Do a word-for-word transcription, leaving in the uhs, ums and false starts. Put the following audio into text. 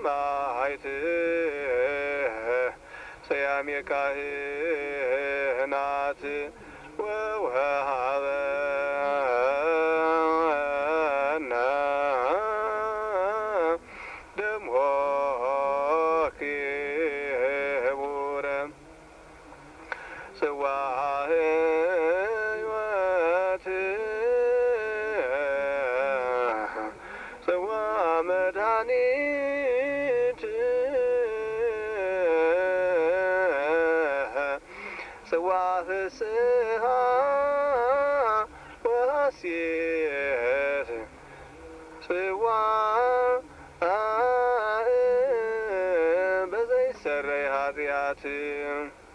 ሰማዕት ሰያሜ ካህናት ወወሃበነ ደሞ ክቡረ ጽዋዕ ሕይወት ጽዋዕ መድኃኒት ጽዋዕ ፍስሓ ወሐሴት ጽዋዕ በዘይሰረይ ኃጢአት